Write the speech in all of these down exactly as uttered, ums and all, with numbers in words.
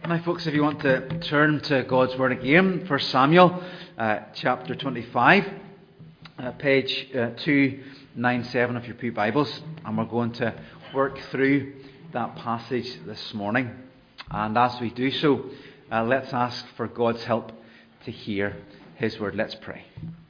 Now, folks, if you want to turn to God's Word again, First Samuel uh, chapter twenty-five, uh, page uh, two ninety-seven of your Pew Bibles, and we're going to work through that passage this morning. And as we do so, uh, let's ask for God's help to hear His Word. Let's pray.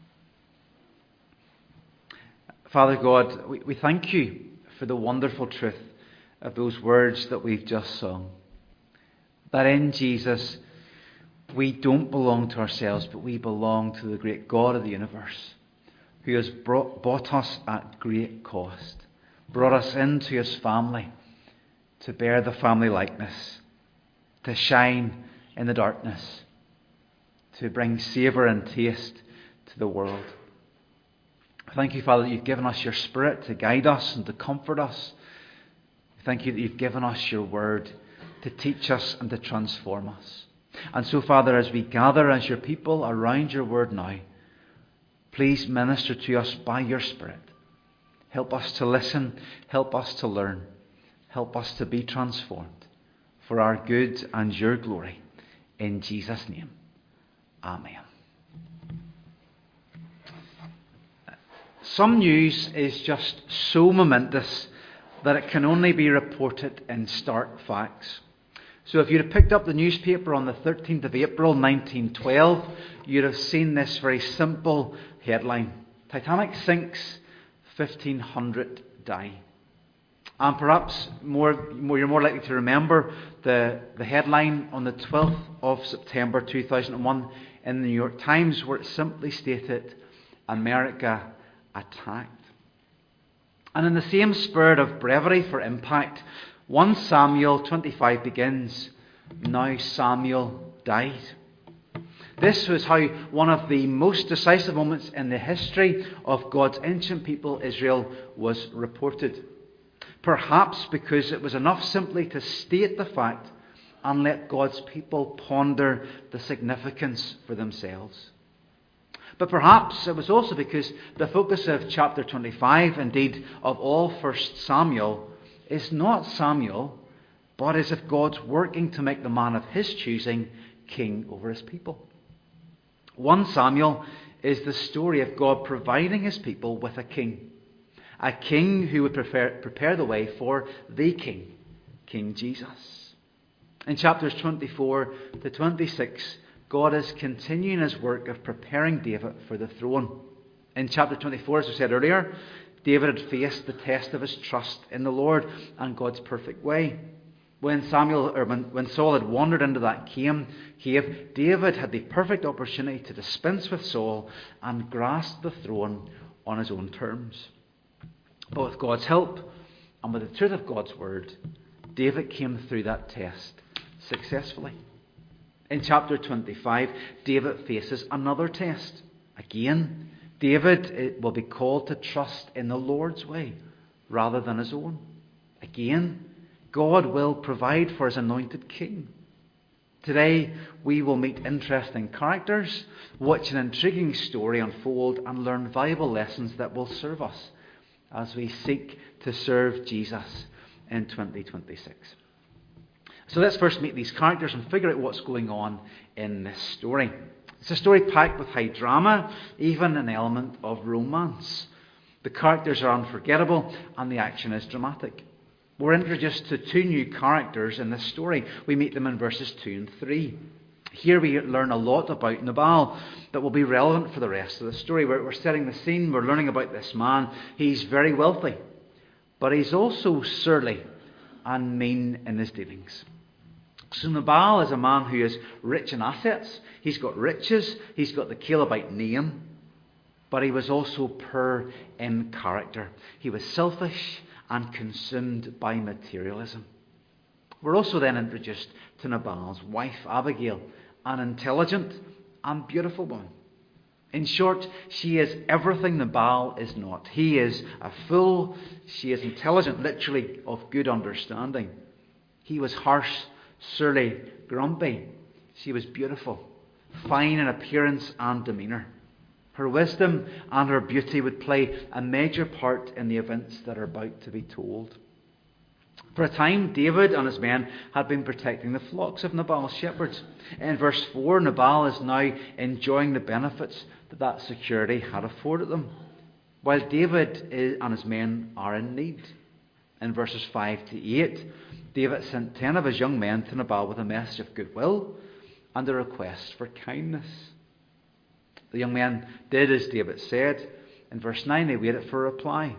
Father God, we, we thank you for the wonderful truth of those words that we've just sung. That in Jesus, we don't belong to ourselves, but we belong to the great God of the universe, who has brought, bought us at great cost, brought us into His family to bear the family likeness, to shine in the darkness, to bring savour and taste to the world. Thank you, Father, that you've given us your Spirit to guide us and to comfort us. Thank you that you've given us your Word to teach us and to transform us. And so, Father, as we gather as your people around your Word now, please minister to us by your Spirit. Help us to listen, help us to learn, help us to be transformed for our good and your glory. In Jesus' name, amen. Some news is just so momentous that it can only be reported in stark facts. So if you'd have picked up the newspaper on the thirteenth of April nineteen twelve, you'd have seen this very simple headline: Titanic sinks, fifteen hundred die. And perhaps more, more you're more likely to remember the, the headline on the twelfth of September two thousand one in the New York Times, where it simply stated, "America attacked." And in the same spirit of brevity for impact, First Samuel twenty-five begins, "Now Samuel died." This was how one of the most decisive moments in the history of God's ancient people, Israel, was reported. Perhaps because it was enough simply to state the fact and let God's people ponder the significance for themselves. But perhaps it was also because the focus of chapter twenty-five, indeed of all First Samuel, is not Samuel, but as if God's working to make the man of his choosing king over his people. First Samuel is the story of God providing his people with a king. A king who would prepare, prepare the way for the king, King Jesus. In chapters twenty-four to twenty-six, God is continuing his work of preparing David for the throne. In chapter twenty-four, as we said earlier, David had faced the test of his trust in the Lord and God's perfect way. When Samuel, or when, when Saul had wandered into that cave, David had the perfect opportunity to dispense with Saul and grasp the throne on his own terms. But with God's help and with the truth of God's word, David came through that test successfully. In chapter twenty-five, David faces another test. Again, David will be called to trust in the Lord's way rather than his own. Again, God will provide for his anointed king. Today, we will meet interesting characters, watch an intriguing story unfold, and learn valuable lessons that will serve us as we seek to serve Jesus in twenty twenty-six. So let's first meet these characters and figure out what's going on in this story. It's a story packed with high drama, even an element of romance. The characters are unforgettable and the action is dramatic. We're introduced to two new characters in this story. We meet them in verses two and three. Here we learn a lot about Nabal that will be relevant for the rest of the story. We're, we're setting the scene, we're learning about this man. He's very wealthy, but he's also surly and mean in his dealings. So Nabal is a man who is rich in assets. He's got riches. He's got the Calebite name. But he was also poor in character. He was selfish and consumed by materialism. We're also then introduced to Nabal's wife, Abigail, an intelligent and beautiful woman. In short, she is everything Nabal is not. He is a fool. She is intelligent, literally of good understanding. He was harsh, surly, grumpy. She was beautiful, fine in appearance and demeanour. Her wisdom and her beauty would play a major part in the events that are about to be told. For a time, David and his men had been protecting the flocks of Nabal's shepherds. In verse four, Nabal is now enjoying the benefits that that security had afforded them, while David and his men are in need. In verses five to eight, David sent ten of his young men to Nabal with a message of goodwill and a request for kindness. The young men did as David said. In verse nine, they waited for a reply.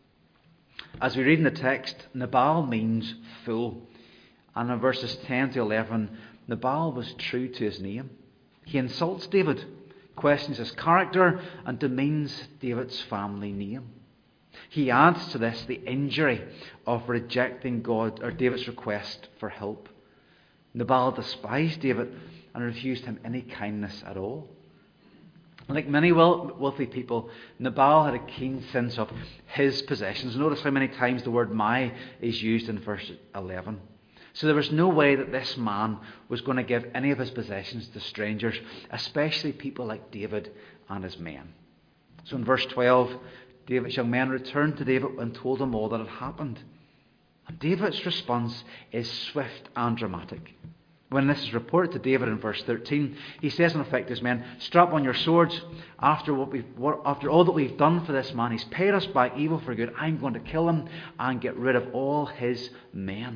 As we read in the text, Nabal means fool. And in verses ten to eleven, Nabal was true to his name. He insults David, questions his character, and demeans David's family name. He adds to this the injury of rejecting God or David's request for help. Nabal despised David and refused him any kindness at all. Like many wealthy people, Nabal had a keen sense of his possessions. Notice how many times the word my is used in verse eleven. So there was no way that this man was going to give any of his possessions to strangers, especially people like David and his men. So in verse twelve, David's young men returned to David and told him all that had happened. And David's response is swift and dramatic. When this is reported to David in verse thirteen, he says in effect to his men, strap on your swords. After what we've, what, after all that we've done for this man, he's paid us back evil for good. I'm going to kill him and get rid of all his men.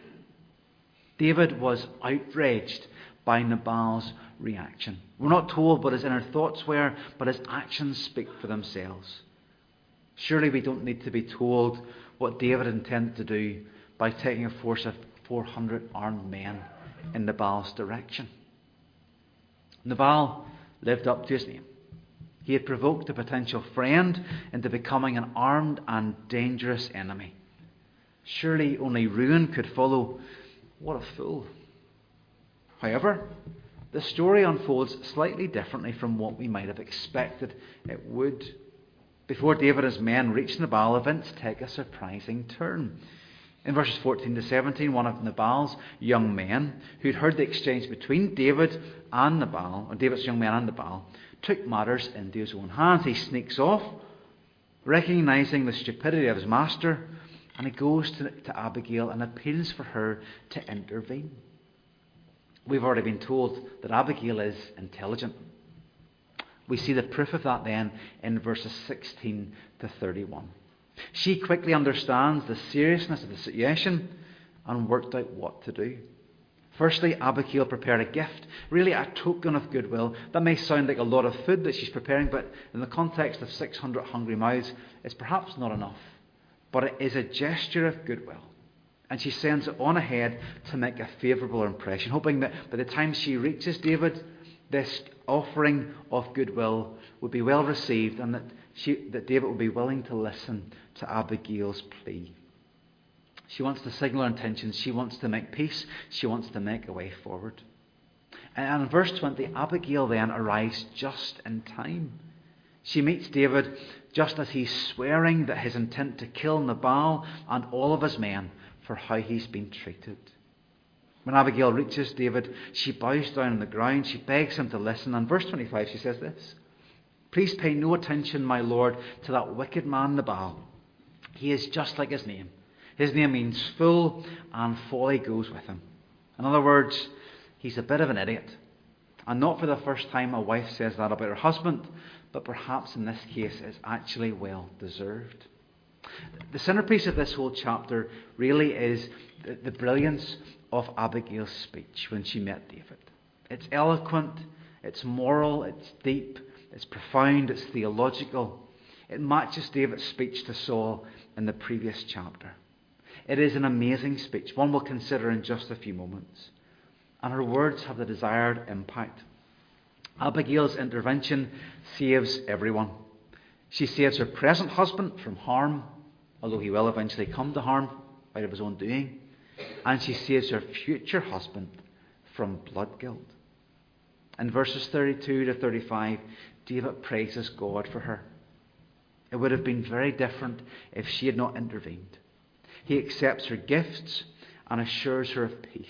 David was outraged by Nabal's reaction. We're not told what his inner thoughts were, but his actions speak for themselves. Surely we don't need to be told what David intended to do by taking a force of four hundred armed men in Nabal's direction. Nabal lived up to his name. He had provoked a potential friend into becoming an armed and dangerous enemy. Surely only ruin could follow. What a fool. However, the story unfolds slightly differently from what we might have expected it would. Before David and his men reach Nabal, events take a surprising turn. In verses fourteen to seventeen, one of Nabal's young men, who'd heard the exchange between David and Nabal, or David's young men and Nabal, took matters into his own hands. He sneaks off, recognizing the stupidity of his master, and he goes to, to Abigail and appeals for her to intervene. We've already been told that Abigail is intelligent. We see the proof of that then in verses sixteen to thirty-one. She quickly understands the seriousness of the situation and worked out what to do. Firstly, Abigail prepared a gift, really a token of goodwill. That may sound like a lot of food that she's preparing, but in the context of six hundred hungry mouths, it's perhaps not enough. But it is a gesture of goodwill. And she sends it on ahead to make a favourable impression, hoping that by the time she reaches David, this offering of goodwill would be well received and that, she, that David would be willing to listen to Abigail's plea. She wants to signal her intentions. She wants to make peace. She wants to make a way forward. And in verse twenty, Abigail then arrives just in time. She meets David just as he's swearing that his intent to kill Nabal and all of his men for how he's been treated. When Abigail reaches David, she bows down on the ground. She begs him to listen. And verse twenty-five, she says this: "Please pay no attention, my lord, to that wicked man Nabal. He is just like his name. His name means fool, and folly goes with him." In other words, he's a bit of an idiot. And not for the first time a wife says that about her husband, but perhaps in this case it's actually well deserved. The centerpiece of this whole chapter really is the, the brilliance of Abigail's speech when she met David. It's eloquent, it's moral, it's deep, it's profound, it's theological. It matches David's speech to Saul in the previous chapter. It is an amazing speech, one we'll consider in just a few moments. And her words have the desired impact. Abigail's intervention saves everyone. She saves her present husband from harm, although he will eventually come to harm out of his own doing. And she saves her future husband from blood guilt. In verses thirty-two to thirty-five, David praises God for her. It would have been very different if she had not intervened. He accepts her gifts and assures her of peace.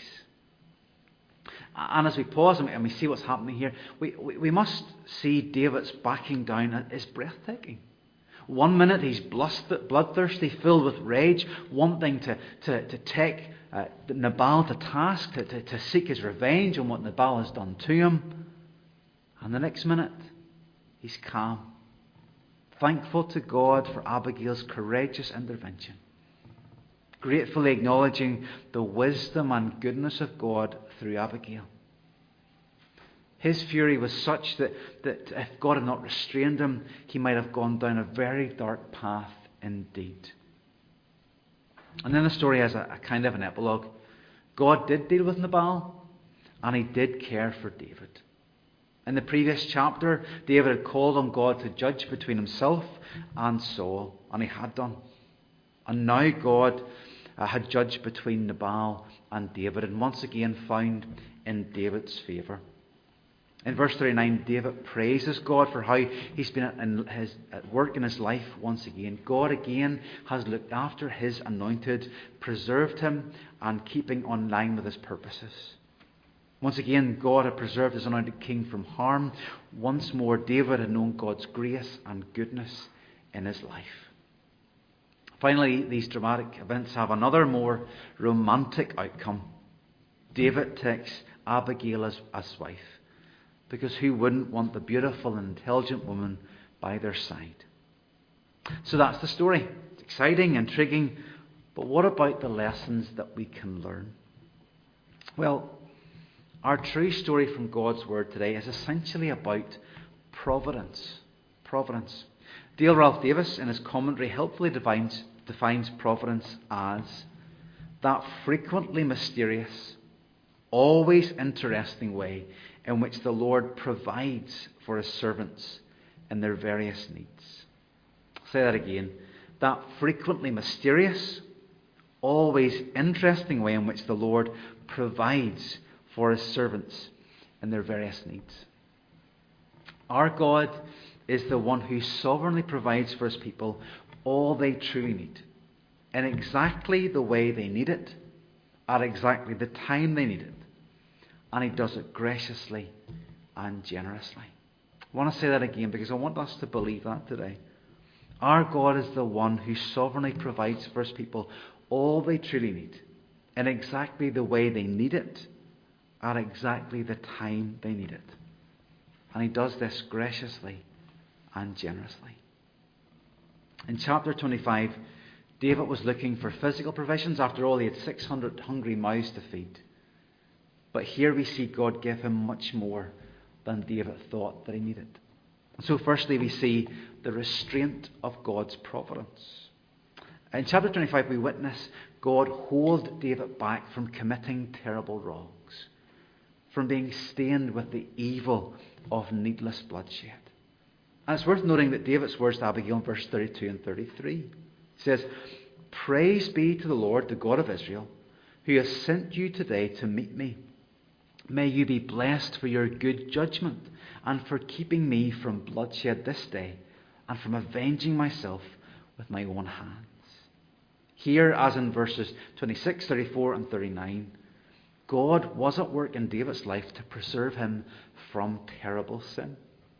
And as we pause and we see what's happening here, we, we, we must see David's backing down is breathtaking. One minute he's bloodthirsty, filled with rage, wanting to, to, to take uh, Nabal to task, to, to, to seek his revenge on what Nabal has done to him. And the next minute, he's calm, thankful to God for Abigail's courageous intervention, gratefully acknowledging the wisdom and goodness of God through Abigail. His fury was such that, that if God had not restrained him, he might have gone down a very dark path indeed. And then the story has a, a kind of an epilogue. God did deal with Nabal, and he did care for David. In the previous chapter, David had called on God to judge between himself and Saul, and he had done. And now God uh, had judged between Nabal and David, and once again found in David's favour. In verse thirty-nine, David praises God for how he's been at, in his, at work in his life once again. God again has looked after his anointed, preserved him, and keeping on line with his purposes. Once again, God had preserved his anointed king from harm. Once more, David had known God's grace and goodness in his life. Finally, these dramatic events have another more romantic outcome. David takes Abigail as, as wife. Because who wouldn't want the beautiful and intelligent woman by their side? So that's the story. It's exciting, intriguing, but what about the lessons that we can learn? Well, our true story from God's Word today is essentially about providence. Providence. Dale Ralph Davis, in his commentary, helpfully defines, defines providence as that frequently mysterious, always interesting way in which the Lord provides for his servants in their various needs. I'll say that again. That frequently mysterious, always interesting way in which the Lord provides for his servants in their various needs. Our God is the one who sovereignly provides for his people all they truly need, in exactly the way they need it, at exactly the time they need it. And he does it graciously and generously. I want to say that again because I want us to believe that today. Our God is the one who sovereignly provides for his people all they truly need, in exactly the way they need it, at exactly the time they need it. And he does this graciously and generously. In chapter twenty-five, David was looking for physical provisions. After all, he had six hundred hungry mouths to feed. But here we see God give him much more than David thought that he needed. So firstly, we see the restraint of God's providence. In chapter twenty-five, we witness God hold David back from committing terrible wrongs, from being stained with the evil of needless bloodshed. And it's worth noting that David's words to Abigail in verse thirty-two and thirty-three says, "Praise be to the Lord, the God of Israel, who has sent you today to meet me. May you be blessed for your good judgment and for keeping me from bloodshed this day and from avenging myself with my own hands." Here, as in verses twenty-six, thirty-four and thirty-nine, God was at work in David's life to preserve him from terrible sin.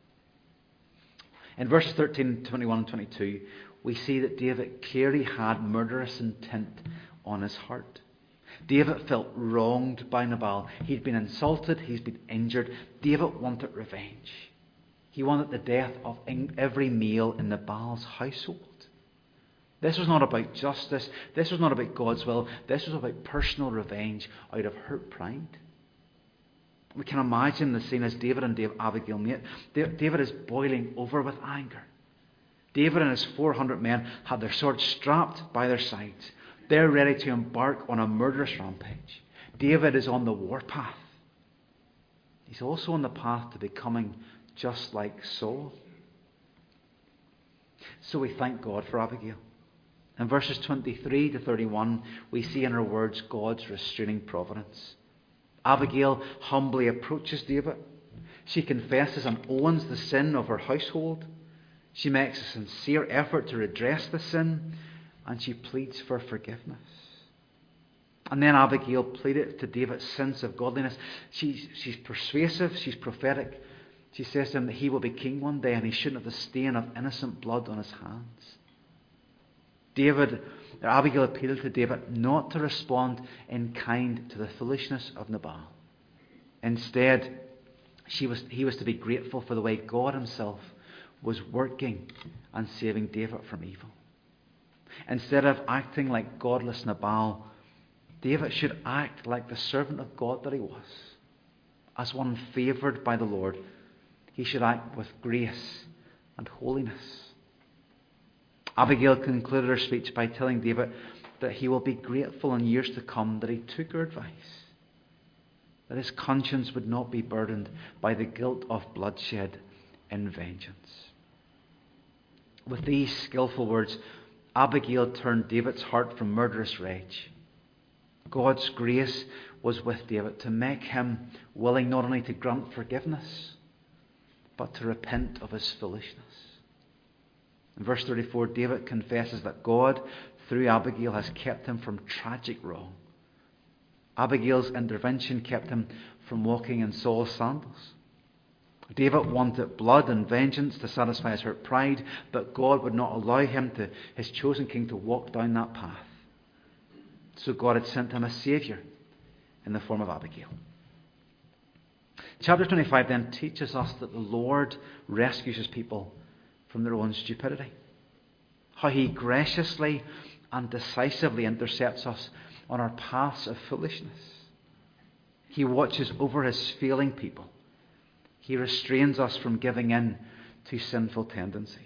In verses thirteen, twenty-one and twenty-two, we see that David clearly had murderous intent on his heart. David felt wronged by Nabal. He'd been insulted. He's been injured. David wanted revenge. He wanted the death of every male in Nabal's household. This was not about justice. This was not about God's will. This was about personal revenge out of hurt pride. We can imagine the scene as David and Abigail meet. David is boiling over with anger. David and his four hundred men had their swords strapped by their sides. They're ready to embark on a murderous rampage. David is on the warpath. He's also on the path to becoming just like Saul. So we thank God for Abigail. In verses twenty-three to thirty-one, we see in her words God's restraining providence. Abigail humbly approaches David. She confesses and owns the sin of her household. She makes a sincere effort to redress the sin, and she pleads for forgiveness. And then Abigail pleaded to David's sense of godliness. She's, she's persuasive, she's prophetic. She says to him that he will be king one day and he shouldn't have the stain of innocent blood on his hands. David, or Abigail appealed to David not to respond in kind to the foolishness of Nabal. Instead, she was, he was to be grateful for the way God himself was working and saving David from evil. Instead of acting like godless Nabal, David should act like the servant of God that he was. As one favoured by the Lord, he should act with grace and holiness. Abigail concluded her speech by telling David that he will be grateful in years to come that he took her advice, that his conscience would not be burdened by the guilt of bloodshed and vengeance. With these skillful words, Abigail turned David's heart from murderous rage. God's grace was with David to make him willing not only to grant forgiveness, but to repent of his foolishness. In verse thirty-four, David confesses that God, through Abigail, has kept him from tragic wrong. Abigail's intervention kept him from walking in Saul's sandals. David wanted blood and vengeance to satisfy his hurt pride, but God would not allow him, to his chosen king, to walk down that path. So God had sent him a saviour in the form of Abigail. Chapter twenty-five then teaches us that the Lord rescues his people from their own stupidity. How he graciously and decisively intercepts us on our paths of foolishness. He watches over his failing people. He restrains us from giving in to sinful tendencies.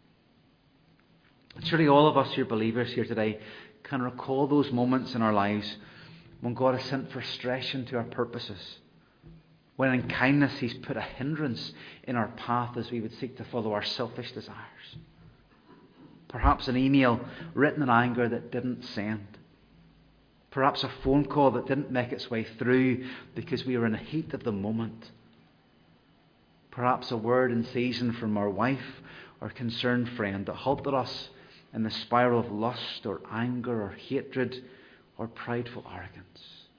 Surely all of us who are believers here today can recall those moments in our lives when God has sent frustration to our purposes, when in kindness he's put a hindrance in our path as we would seek to follow our selfish desires. Perhaps an email written in anger that didn't send. Perhaps a phone call that didn't make its way through because we were in the heat of the moment. Perhaps a word in season from our wife or concerned friend that halted us in the spiral of lust or anger or hatred or prideful arrogance.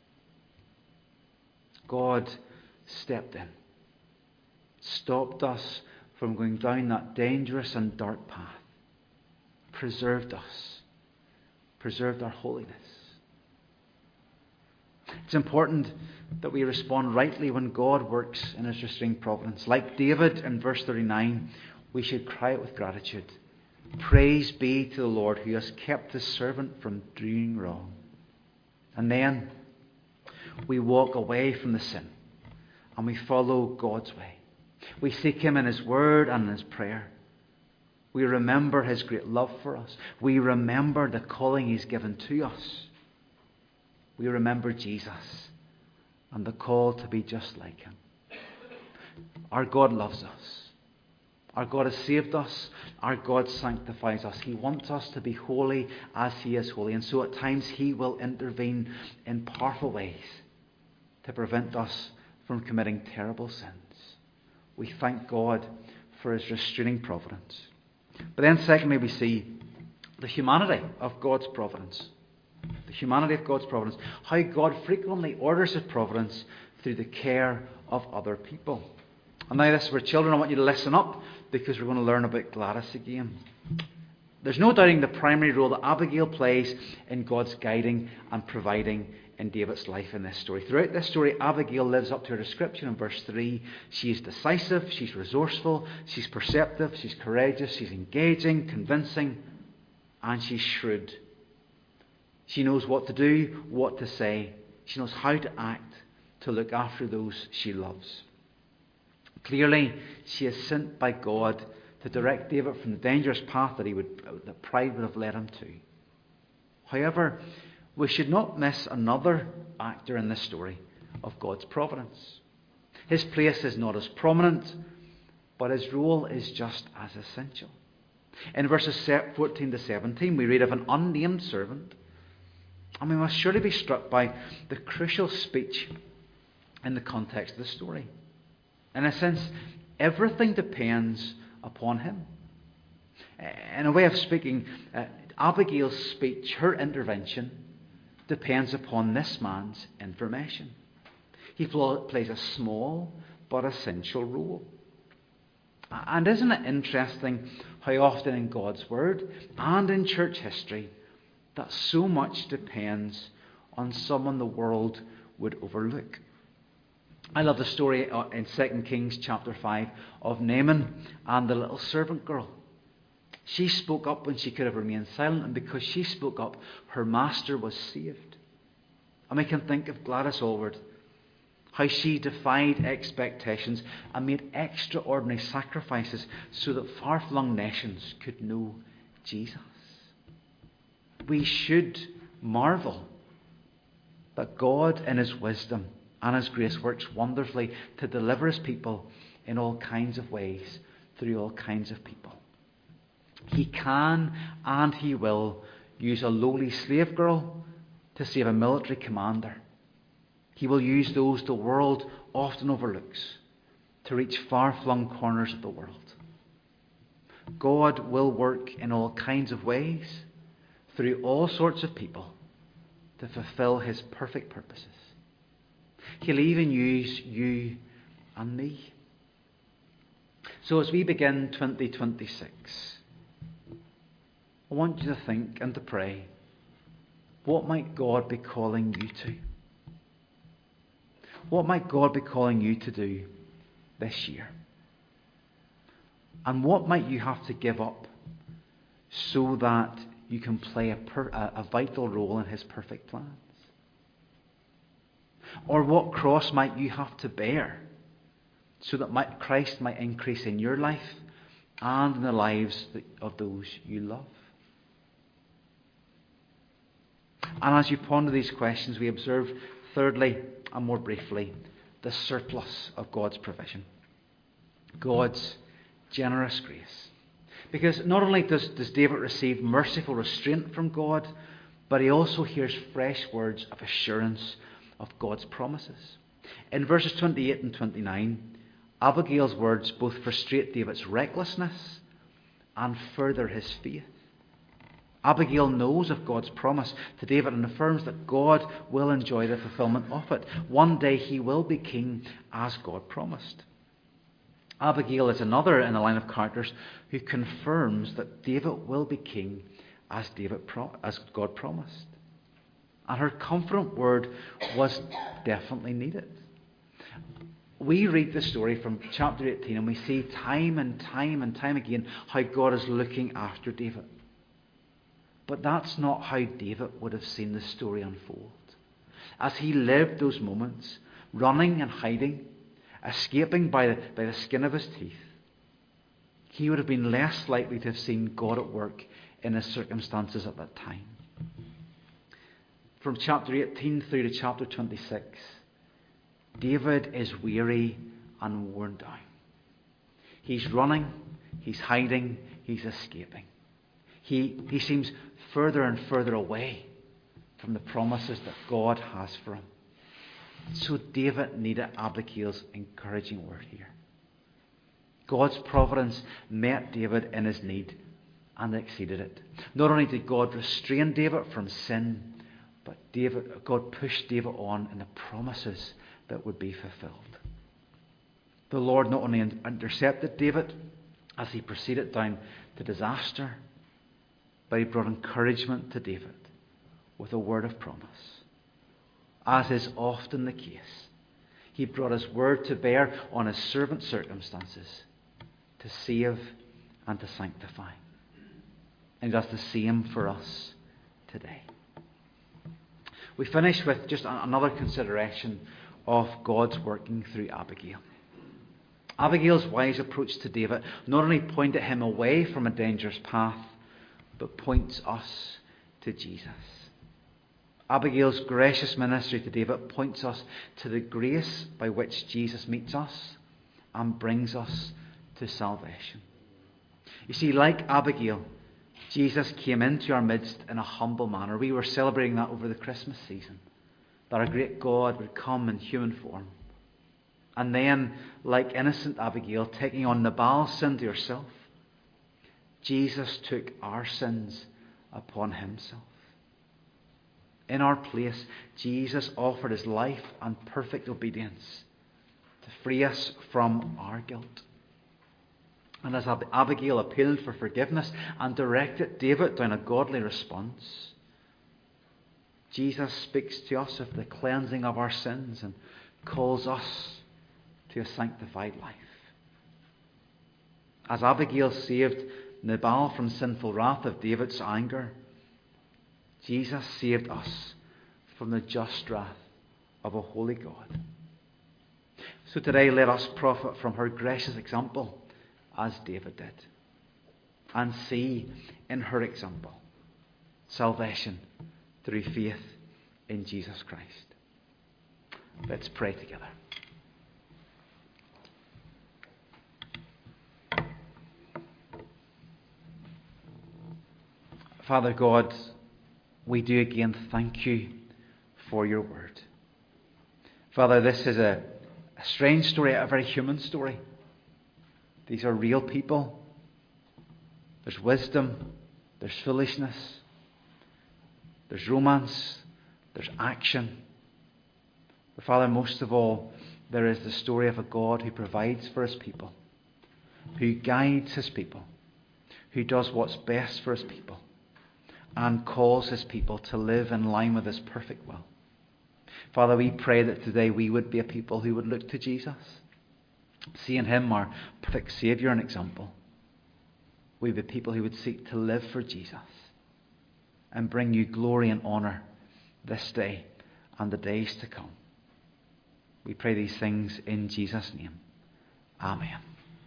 God stepped in, stopped us from going down that dangerous and dark path, preserved us, preserved our holiness. It's important that we respond rightly when God works in his restraining providence. Like David in verse thirty-nine, we should cry out with gratitude. Praise be to the Lord who has kept his servant from doing wrong. And then we walk away from the sin and we follow God's way. We seek him in his word and in his prayer. We remember his great love for us. We remember the calling he's given to us. We remember Jesus and the call to be just like him. Our God loves us. Our God has saved us. Our God sanctifies us. He wants us to be holy as he is holy. And so at times he will intervene in powerful ways to prevent us from committing terrible sins. We thank God for his restraining providence. But then secondly, we see the humanity of God's providence. The humanity of God's providence. How God frequently orders his providence through the care of other people. And now this, for children, I want you to listen up because we're going to learn about Gladys again. There's no doubting the primary role that Abigail plays in God's guiding and providing in David's life in this story. Throughout this story, Abigail lives up to her description in verse three. She is decisive, she's resourceful, she's perceptive, she's courageous, she's engaging, convincing, and she's shrewd. She knows what to do, what to say. She knows how to act to look after those she loves. Clearly, she is sent by God to direct David from the dangerous path that he would, that pride would have led him to. However, we should not miss another actor in this story of God's providence. His place is not as prominent, but his role is just as essential. In verses fourteen to seventeen, we read of an unnamed servant, and we must surely be struck by the crucial speech in the context of the story. In a sense, everything depends upon him. In a way of speaking, uh, Abigail's speech, her intervention, depends upon this man's information. He plays a small but essential role. And isn't it interesting how often in God's Word and in church history that so much depends on someone the world would overlook? I love the story in Second Kings chapter five of Naaman and the little servant girl. She spoke up when she could have remained silent, and because she spoke up, her master was saved. And we can think of Gladys Aylward, how she defied expectations and made extraordinary sacrifices so that far-flung nations could know Jesus. We should marvel that God in His wisdom and His grace works wonderfully to deliver His people in all kinds of ways through all kinds of people. He can and He will use a lowly slave girl to save a military commander. He will use those the world often overlooks to reach far-flung corners of the world. God will work in all kinds of ways through all sorts of people to fulfill His perfect purposes. He'll even use you and me. So as we begin twenty twenty-six, I want you to think and to pray, what might God be calling you to? What might God be calling you to do this year? And what might you have to give up so that you can play a, per, a, a vital role in His perfect plans? Or what cross might you have to bear so that might, Christ might increase in your life and in the lives of those you love? And as you ponder these questions, we observe, thirdly and more briefly, the surplus of God's provision. God's generous grace. Because not only does, does David receive merciful restraint from God, but he also hears fresh words of assurance of God's promises. In verses twenty-eight and twenty-nine, Abigail's words both frustrate David's recklessness and further his faith. Abigail knows of God's promise to David and affirms that God will enjoy the fulfillment of it. One day he will be king as God promised. Abigail is another in the line of characters who confirms that David will be king as David pro- as God promised. And her confident word was definitely needed. We read the story from chapter eighteen and we see time and time and time again how God is looking after David. But that's not how David would have seen the story unfold. As he lived those moments, running and hiding, escaping by the, by the skin of his teeth, he would have been less likely to have seen God at work in his circumstances at that time. From chapter eighteen through to chapter twenty-six, David is weary and worn down. He's running, he's hiding, he's escaping. He, he seems further and further away from the promises that God has for him. So David needed Abigail's encouraging word here. God's providence met David in his need and exceeded it. Not only did God restrain David from sin, but David, God pushed David on in the promises that would be fulfilled. The Lord not only intercepted David as he proceeded down to disaster, but he brought encouragement to David with a word of promise. As is often the case, he brought his word to bear on his servant's circumstances to save and to sanctify. And he does the same for us today. We finish with just another consideration of God's working through Abigail. Abigail's wise approach to David not only pointed him away from a dangerous path, but points us to Jesus. Abigail's gracious ministry to David points us to the grace by which Jesus meets us and brings us to salvation. You see, like Abigail, Jesus came into our midst in a humble manner. We were celebrating that over the Christmas season, that our great God would come in human form. And then, like innocent Abigail, taking on Nabal's sin to herself, Jesus took our sins upon himself. In our place, Jesus offered his life and perfect obedience to free us from our guilt. And as Ab- Abigail appealed for forgiveness and directed David down a godly response, Jesus speaks to us of the cleansing of our sins and calls us to a sanctified life. As Abigail saved Nabal from sinful wrath of David's anger, Jesus saved us from the just wrath of a holy God. So today let us profit from her gracious example as David did, and see in her example salvation through faith in Jesus Christ. Let's pray together. Father God, we do again thank you for your word. Father, this is a, a strange story, a very human story. These are real people. There's wisdom, there's foolishness, there's romance, there's action. But Father, most of all, there is the story of a God who provides for his people, who guides his people, who does what's best for his people, and calls his people to live in line with his perfect will. Father, we pray that today we would be a people who would look to Jesus, see in him our perfect Saviour and example. We would be people who would seek to live for Jesus and bring you glory and honour this day and the days to come. We pray these things in Jesus' name. Amen.